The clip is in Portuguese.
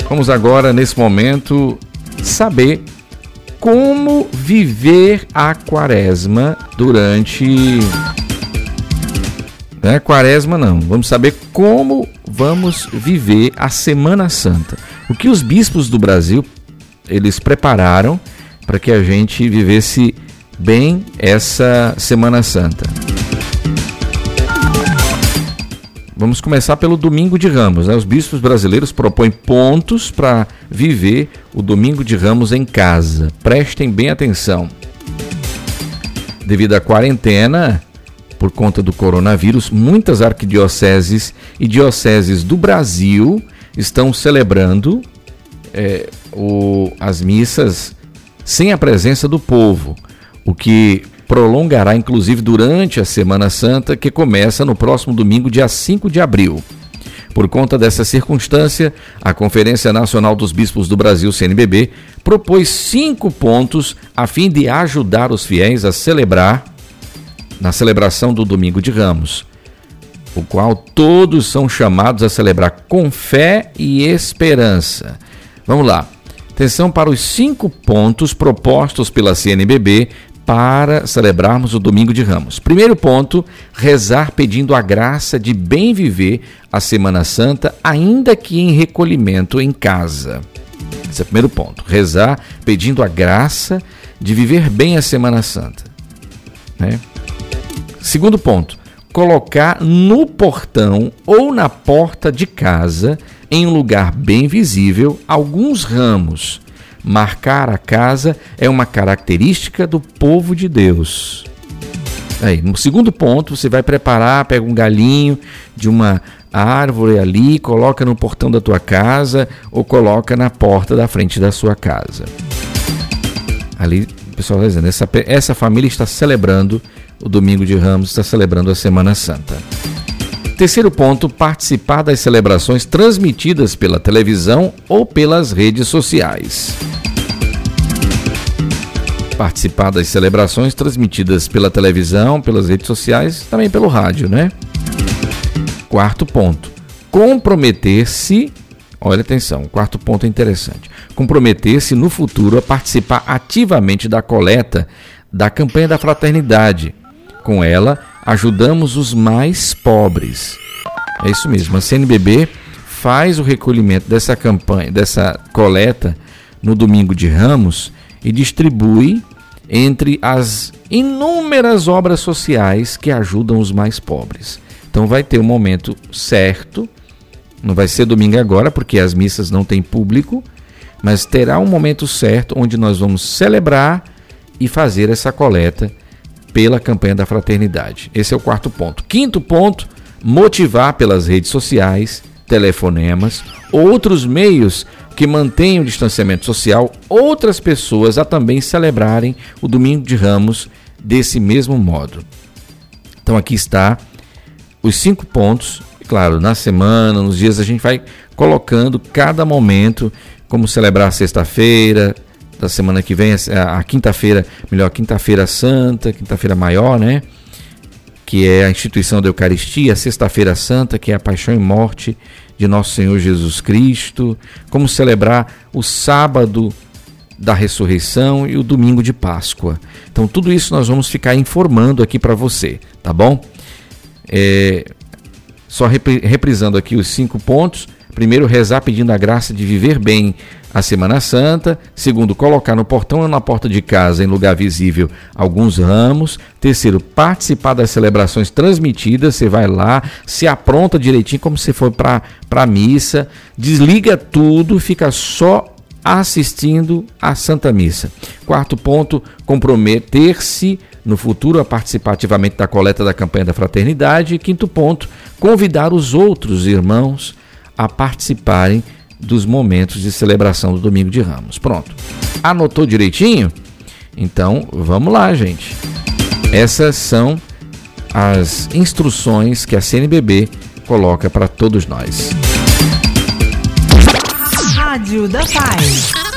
Vamos agora, nesse momento, saber como viver a quaresma durante... Não é quaresma não, vamos saber como vamos viver a Semana Santa. O que os bispos do Brasil, eles prepararam para que a gente vivesse bem essa Semana Santa. Vamos começar pelo Domingo de Ramos, né? Os bispos brasileiros propõem pontos para viver o Domingo de Ramos em casa. Prestem bem atenção. Devido à quarentena, por conta do coronavírus, muitas arquidioceses e dioceses do Brasil estão celebrando as missas sem a presença do povo, o que prolongará inclusive durante a Semana Santa, que começa no próximo domingo, dia 5 de abril. Por conta dessa circunstância, a Conferência Nacional dos Bispos do Brasil, CNBB, propôs 5 pontos a fim de ajudar os fiéis a celebrar, na celebração do Domingo de Ramos, o qual todos são chamados a celebrar com fé e esperança. Vamos lá. Atenção para os 5 pontos propostos pela CNBB para celebrarmos o Domingo de Ramos. Primeiro ponto, rezar pedindo a graça de bem viver a Semana Santa, ainda que em recolhimento em casa. Esse é o primeiro ponto, rezar pedindo a graça de viver bem a Semana Santa, né? Segundo ponto, colocar no portão ou na porta de casa, em um lugar bem visível, alguns ramos. Marcar a casa é uma característica do povo de Deus. Aí, no segundo ponto, você vai preparar, pega um galinho de uma árvore ali, coloca no portão da tua casa ou coloca na porta da frente da sua casa. Ali, o pessoal vai dizendo, essa família está celebrando o Domingo de Ramos, está celebrando a Semana Santa. Terceiro ponto, participar das celebrações transmitidas pela televisão ou pelas redes sociais. Participar das celebrações transmitidas pela televisão, pelas redes sociais, também pelo rádio, né? Quarto ponto, comprometer-se, olha atenção, quarto ponto é interessante, comprometer-se no futuro a participar ativamente da coleta da campanha da fraternidade. Com ela, ajudamos os mais pobres. É isso mesmo, a CNBB faz o recolhimento dessa campanha, dessa coleta no Domingo de Ramos e distribui entre as inúmeras obras sociais que ajudam os mais pobres. Então vai ter um momento certo, não vai ser domingo agora porque as missas não têm público, mas terá um momento certo onde nós vamos celebrar e fazer essa coleta pela campanha da fraternidade. Esse é o quarto ponto. Quinto ponto, motivar pelas redes sociais, telefonemas, outros meios que mantenham o distanciamento social, outras pessoas a também celebrarem o Domingo de Ramos desse mesmo modo. Então aqui está os 5 pontos. Claro, na semana, nos dias a gente vai colocando cada momento, como celebrar a sexta-feira, da semana que vem, a quinta-feira, melhor, quinta-feira santa, quinta-feira maior, né? Que é a instituição da Eucaristia, a sexta-feira santa, que é a paixão e morte de nosso Senhor Jesus Cristo, como celebrar o sábado da ressurreição e o domingo de Páscoa. Então tudo isso nós vamos ficar informando aqui para você, tá bom? Só reprisando aqui os 5 pontos. Primeiro, rezar pedindo a graça de viver bem a Semana Santa. Segundo, colocar no portão ou na porta de casa, em lugar visível, alguns ramos. Terceiro, participar das celebrações transmitidas. Você vai lá, se apronta direitinho como se for para a missa. Desliga tudo, fica só assistindo a Santa Missa. Quarto ponto, comprometer-se no futuro a participar ativamente da coleta da campanha da fraternidade. E quinto ponto, convidar os outros irmãos a participarem dos momentos de celebração do Domingo de Ramos. Pronto. Anotou direitinho? Então, vamos lá, gente. Essas são as instruções que a CNBB coloca para todos nós. Rádio da Paz.